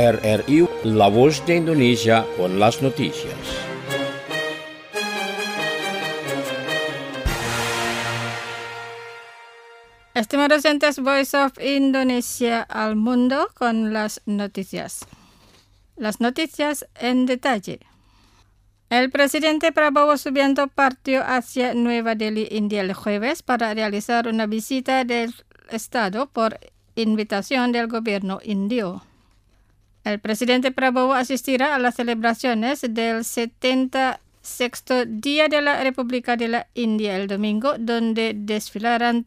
RRI, La Voz de Indonesia, con las noticias. Estimados oyentes, Voice of Indonesia al mundo con las noticias. Las noticias en detalle. El presidente Prabowo Subianto partió hacia Nueva Delhi, India, el jueves para realizar una visita del Estado por invitación del gobierno indio. El presidente Prabowo asistirá a las celebraciones del 76º Día de la República de la India el domingo, donde desfilarán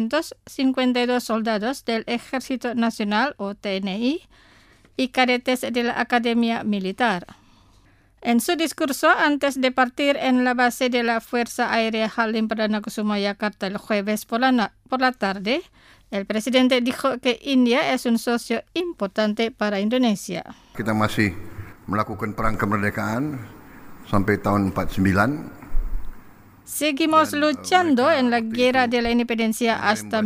352 soldados del Ejército Nacional o TNI y cadetes de la Academia Militar. En su discurso antes de partir en la base de la Fuerza Aérea Halim Perdana Kusuma Jakarta el jueves por la tarde, el presidente dijo que India es un socio importante para Indonesia. Kita masih melakukan perang kemerdekaan sampai tahun 49. Seguimos luchando en la guerra de la independencia hasta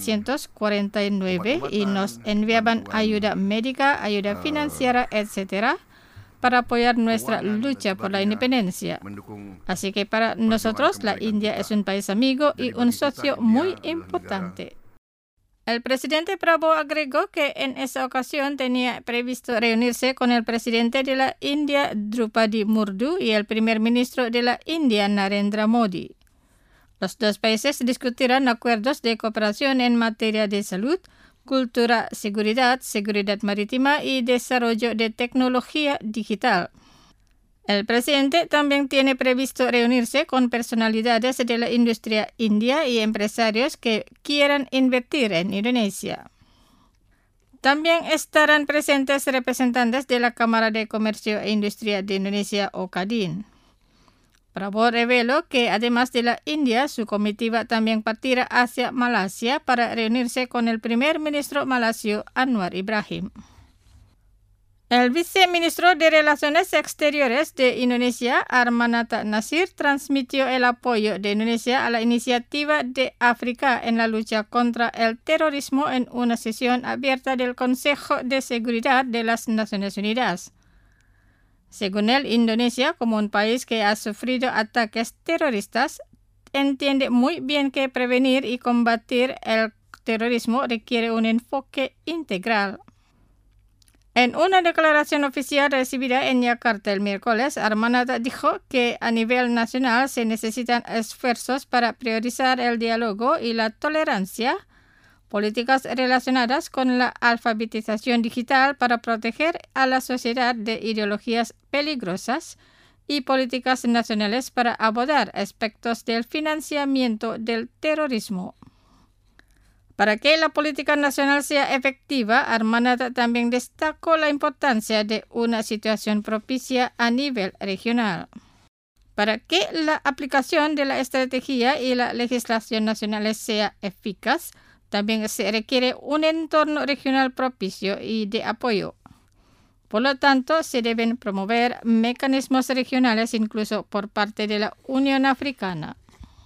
1949 y nos enviaban ayuda médica, ayuda financiera, etc., para apoyar nuestra lucha por la independencia. Así que para nosotros la India es un país amigo y un socio muy importante. El presidente Prabowo agregó que en esa ocasión tenía previsto reunirse con el presidente de la India, Drupadi Murmu, y el primer ministro de la India, Narendra Modi. Los dos países discutirán acuerdos de cooperación en materia de salud, cultura, seguridad marítima y desarrollo de tecnología digital. El presidente también tiene previsto reunirse con personalidades de la industria india y empresarios que quieran invertir en Indonesia. También estarán presentes representantes de la Cámara de Comercio e Industria de Indonesia o KADIN. Prabowo reveló que además de la India, su comitiva también partirá hacia Malasia para reunirse con el primer ministro malasio Anwar Ibrahim. El viceministro de Relaciones Exteriores de Indonesia, Armanata Nasir, transmitió el apoyo de Indonesia a la iniciativa de África en la lucha contra el terrorismo en una sesión abierta del Consejo de Seguridad de las Naciones Unidas. Según él, Indonesia, como un país que ha sufrido ataques terroristas, entiende muy bien que prevenir y combatir el terrorismo requiere un enfoque integral. En una declaración oficial recibida en Yakarta el miércoles, Armanata dijo que a nivel nacional se necesitan esfuerzos para priorizar el diálogo y la tolerancia, políticas relacionadas con la alfabetización digital para proteger a la sociedad de ideologías peligrosas y políticas nacionales para abordar aspectos del financiamiento del terrorismo. Para que la política nacional sea efectiva, Armanata también destacó la importancia de una situación propicia a nivel regional. Para que la aplicación de la estrategia y la legislación nacionales sea eficaz, también se requiere un entorno regional propicio y de apoyo. Por lo tanto, se deben promover mecanismos regionales incluso por parte de la Unión Africana.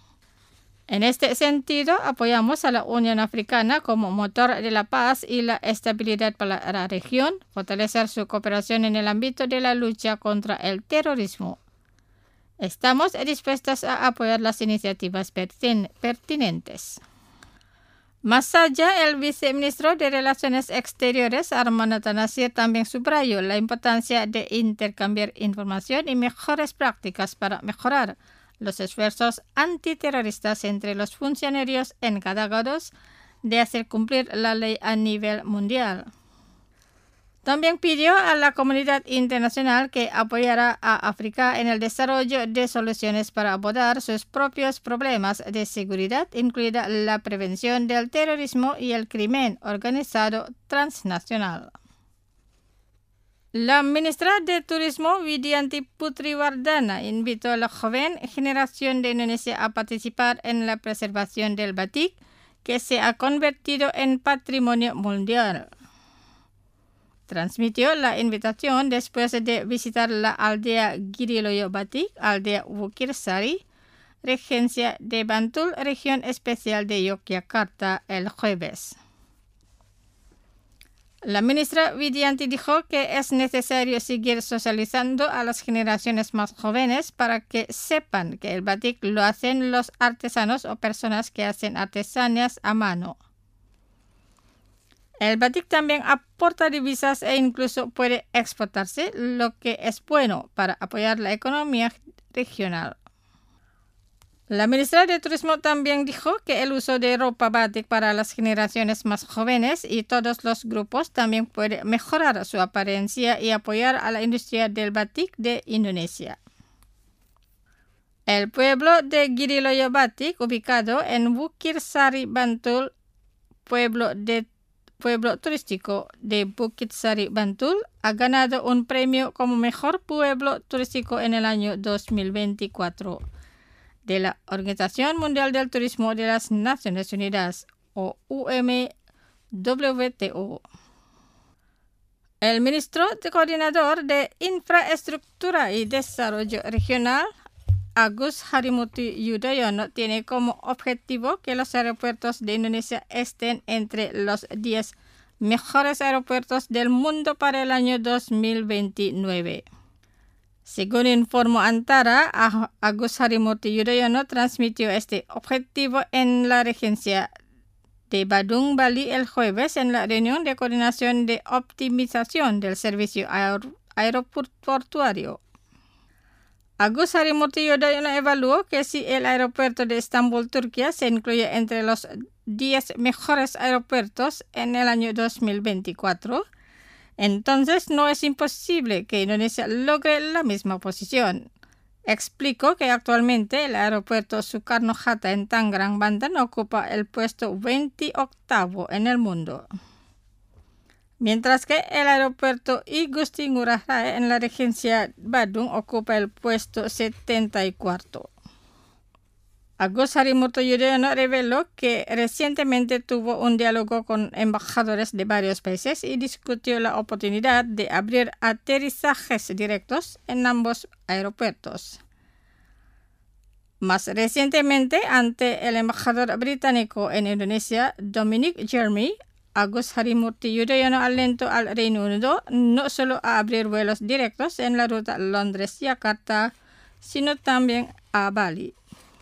En este sentido, apoyamos a la Unión Africana como motor de la paz y la estabilidad para la región, fortalecer su cooperación en el ámbito de la lucha contra el terrorismo. Estamos dispuestos a apoyar las iniciativas pertinentes. Más allá, el viceministro de Relaciones Exteriores, Armanata Nasir, también subrayó la importancia de intercambiar información y mejores prácticas para mejorar los esfuerzos antiterroristas entre los funcionarios encargados de hacer cumplir la ley a nivel mundial. También pidió a la comunidad internacional que apoyara a África en el desarrollo de soluciones para abordar sus propios problemas de seguridad, incluida la prevención del terrorismo y el crimen organizado transnacional. La ministra de Turismo, Widianti Putriwardana, invitó a la joven generación de Indonesia a participar en la preservación del batik, que se ha convertido en patrimonio mundial. Transmitió la invitación después de visitar la aldea Giriloyo Batik, aldea Wukirsari, regencia de Bantul, región especial de Yogyakarta, el jueves. La ministra Widianti dijo que es necesario seguir socializando a las generaciones más jóvenes para que sepan que el batik lo hacen los artesanos o personas que hacen artesanías a mano. El batik también aporta divisas e incluso puede exportarse, lo que es bueno para apoyar la economía regional. La ministra de Turismo también dijo que el uso de ropa batik para las generaciones más jóvenes y todos los grupos también puede mejorar su apariencia y apoyar a la industria del batik de Indonesia. El pueblo de Giriloyo Batik, ubicado en Bukit Sari, Bantul, pueblo turístico de Bukit Sari, Bantul, ha ganado un premio como mejor pueblo turístico en el año 2024. De la Organización Mundial del Turismo de las Naciones Unidas, o UMWTO. El ministro coordinador de Infraestructura y Desarrollo Regional, Agus Harimurti Yudhoyono, tiene como objetivo que los aeropuertos de Indonesia estén entre los 10 mejores aeropuertos del mundo para el año 2029. Según informó Antara, Agus Harimurti Yudhoyono transmitió este objetivo en la regencia de Badung, Bali, el jueves en la reunión de coordinación de optimización del servicio aeroportuario. Agus Harimurti Yudhoyono evaluó que si el aeropuerto de Estambul, Turquía, se incluye entre los 10 mejores aeropuertos en el año 2024, entonces no es imposible que Indonesia logre la misma posición. Explicó que actualmente el aeropuerto Soekarno-Hatta en Tangerang, Banten ocupa el puesto 28 en el mundo, mientras que el aeropuerto Igusti Ngurah Rai en la regencia Badung ocupa el puesto 74. Agus Harimurti Yudhoyono reveló que recientemente tuvo un diálogo con embajadores de varios países y discutió la oportunidad de abrir aterrizajes directos en ambos aeropuertos. Más recientemente, ante el embajador británico en Indonesia, Dominic Jeremy, Agus Harimurti Yudhoyono alentó al Reino Unido no solo a abrir vuelos directos en la ruta Londres-Yakarta, sino también a Bali.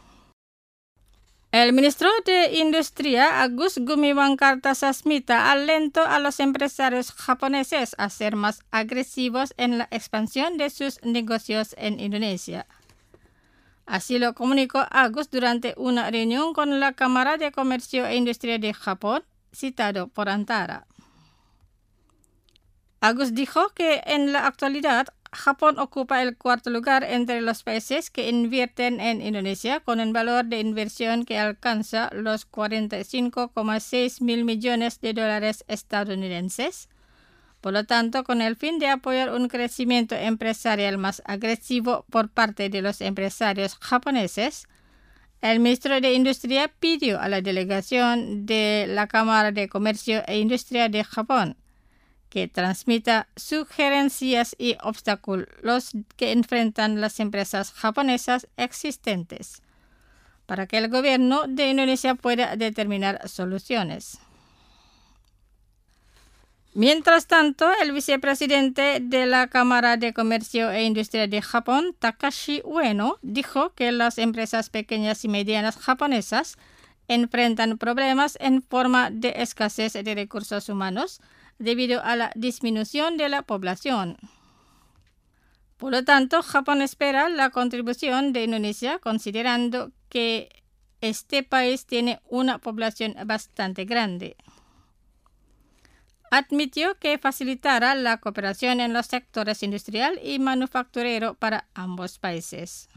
El ministro de Industria, Agus Gumiwang Kartasasmita, alentó a los empresarios japoneses a ser más agresivos en la expansión de sus negocios en Indonesia. Así lo comunicó Agus durante una reunión con la Cámara de Comercio e Industria de Japón, citado por Antara. Agus dijo que en la actualidad Japón ocupa el cuarto lugar entre los países que invierten en Indonesia, con un valor de inversión que alcanza los 45,6 mil millones de dólares estadounidenses. Por lo tanto, con el fin de apoyar un crecimiento empresarial más agresivo por parte de los empresarios japoneses, el ministro de Industria pidió a la delegación de la Cámara de Comercio e Industria de Japón que transmita sugerencias y obstáculos que enfrentan las empresas japonesas existentes, para que el gobierno de Indonesia pueda determinar soluciones. Mientras tanto, el vicepresidente de la Cámara de Comercio e Industria de Japón, Takashi Ueno, dijo que las empresas pequeñas y medianas japonesas enfrentan problemas en forma de escasez de recursos humanos debido a la disminución de la población. Por lo tanto, Japón espera la contribución de Indonesia, considerando que este país tiene una población bastante grande. Admitió que facilitará la cooperación en los sectores industrial y manufacturero para ambos países.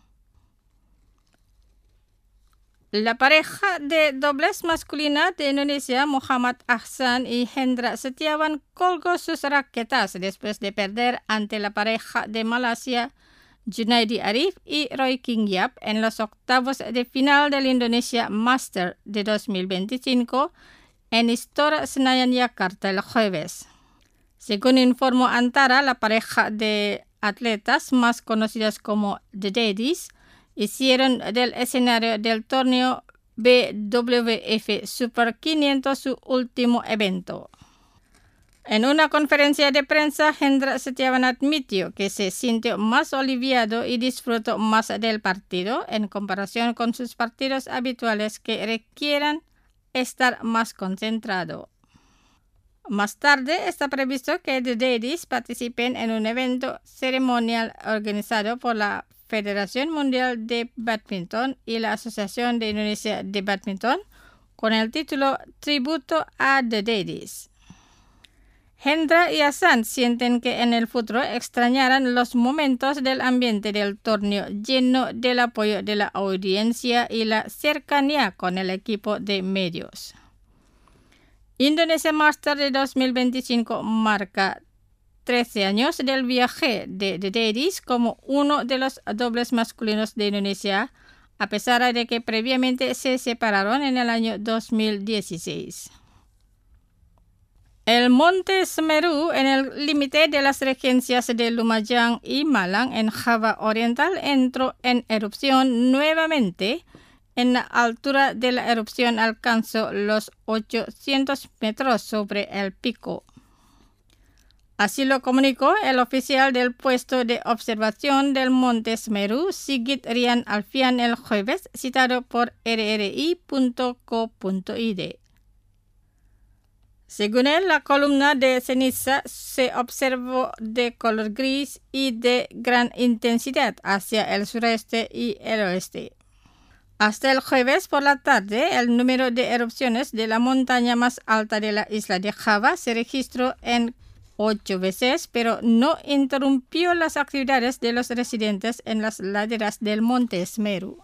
La pareja de dobles masculina de Indonesia, Muhammad Ahsan y Hendra Setiawan, colgó sus raquetas después de perder ante la pareja de Malasia, Junaidi Arif y Roy King Yap, en los octavos de final del Indonesia Master de 2025 en Istora Senayan, Yakarta, el jueves. Según informó Antara, la pareja de atletas más conocidas como The Daddies hicieron del escenario del torneo BWF Super 500 su último evento. En una conferencia de prensa, Hendra Setiawan admitió que se sintió más aliviado y disfrutó más del partido en comparación con sus partidos habituales que requieran estar más concentrado. Más tarde está previsto que The Daddies participen en un evento ceremonial organizado por la Federación Mundial de Badminton y la Asociación de Indonesia de Badminton con el título Tributo a The Daddies. Hendra y Hassan sienten que en el futuro extrañarán los momentos del ambiente del torneo lleno del apoyo de la audiencia y la cercanía con el equipo de medios. Indonesia Master de 2025 marca 13 años del viaje de The Daddies como uno de los dobles masculinos de Indonesia, a pesar de que previamente se separaron en el año 2016. El monte Semeru, en el límite de las regencias de Lumajang y Malang en Java Oriental, entró en erupción nuevamente. En la altura de la erupción alcanzó los 800 metros sobre el pico. Así lo comunicó el oficial del puesto de observación del monte Semeru, Sigit Rian Alfian, el jueves, citado por rri.co.id. Según él, la columna de ceniza se observó de color gris y de gran intensidad hacia el sureste y el oeste. Hasta el jueves por la tarde, el número de erupciones de la montaña más alta de la isla de Java se registró en 8 veces, pero no interrumpió las actividades de los residentes en las laderas del monte Semeru.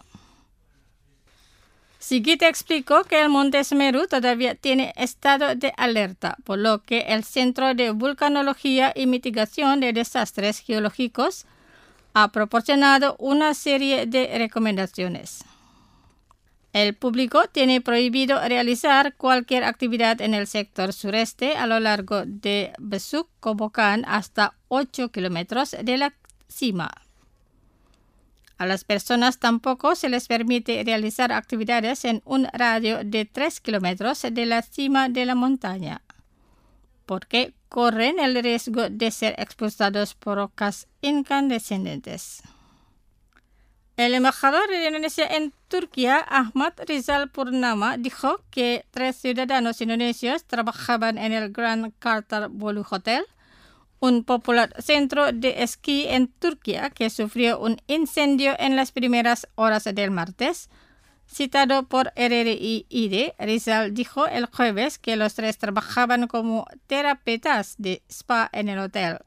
Sigit explicó que el monte Semeru todavía tiene estado de alerta, por lo que el Centro de Vulcanología y Mitigación de Desastres Geológicos ha proporcionado una serie de recomendaciones. El público tiene prohibido realizar cualquier actividad en el sector sureste a lo largo de Besuk Kobokan hasta 8 kilómetros de la cima. A las personas tampoco se les permite realizar actividades en un radio de 3 kilómetros de la cima de la montaña, porque corren el riesgo de ser expulsados por rocas incandescentes. El embajador de Indonesia en Turquía, Ahmad Rizal Purnama, dijo que 3 ciudadanos indonesios trabajaban en el Grand Carter Bolu Hotel, un popular centro de esquí en Turquía que sufrió un incendio en las primeras horas del martes. Citado por RRI-ID, Rizal dijo el jueves que los 3 trabajaban como terapeutas de spa en el hotel.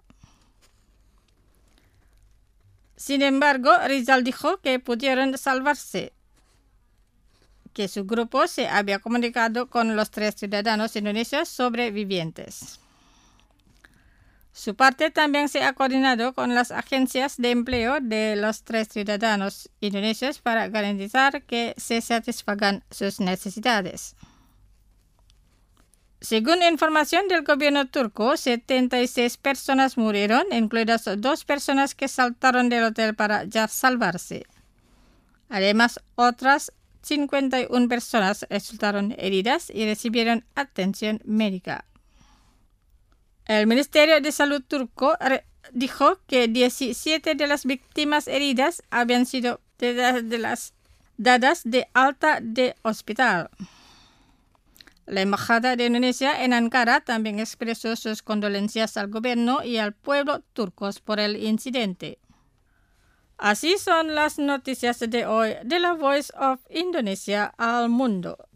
Sin embargo, Rizal dijo que pudieron salvarse, que su grupo se había comunicado con los 3 ciudadanos indonesios sobrevivientes. Su parte también se ha coordinado con las agencias de empleo de los 3 ciudadanos indonesios para garantizar que se satisfagan sus necesidades. Según información del gobierno turco, 76 personas murieron, incluidas 2 personas que saltaron del hotel para ya salvarse. Además, otras 51 personas resultaron heridas y recibieron atención médica. El Ministerio de Salud turco dijo que 17 de las víctimas heridas habían sido dadas de alta de hospital. La Embajada de Indonesia en Ankara también expresó sus condolencias al gobierno y al pueblo turcos por el incidente. Así son las noticias de hoy de la Voice of Indonesia al mundo.